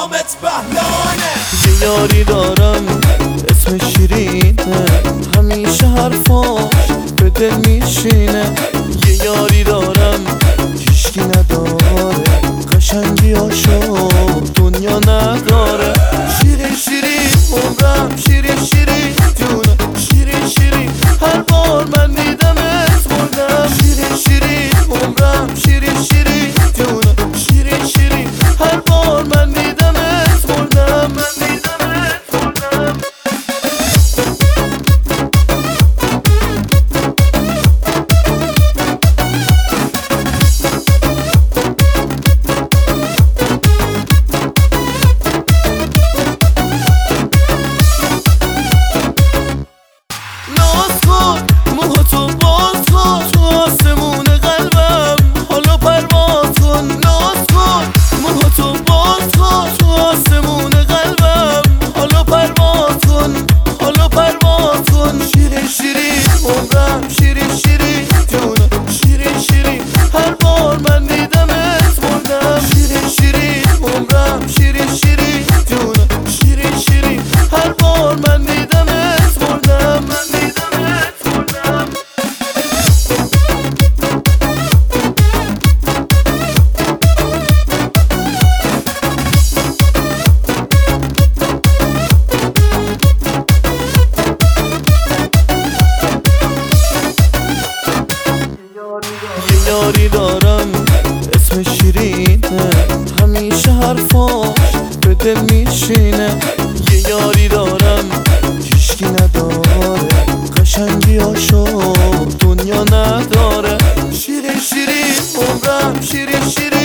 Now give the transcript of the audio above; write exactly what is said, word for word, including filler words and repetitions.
نامت بهلانه. یه یاری دارم اسم شیرینه، همیشه حرفاش به دل میشینه. یه یاری دارم هیشکی نداره، قشنگیاشو دنیا نداره. شیرین شیرین عمرم، شیرین شیرین جونم، شیرین شیرین هر بار من دیدمت مردم. شیرین شیرین عمرم، شیرین شیرین جونم، شیرین شیرین هر بار من دیدمت مردم. من دیدمت مردم. موهاتو باز کن تو آسمون قلبم، حالا پرواز کن. ناز کن موهاتو باز کن تو آسمون قلبم، حالا پرواز کن، حالا پرواز کن. شیرین شیرین عمرم، شیرین شیرین جونم، شیرین شیرین هر بار من دیدمت مردم. شیرین شیرین عمرم، شیرین شیرین جونم، شیرین شیرین هر بار من دیدمت مردم. من دیدمت مردم. یه یاری دارم اسم شیرینه، همیشه حرفاش به دل میشینه. یه یاری دارم هیشکی نداره، قشنگیاشو دنیا نداره. شیرین شیرین عمرم، شیرین شیرین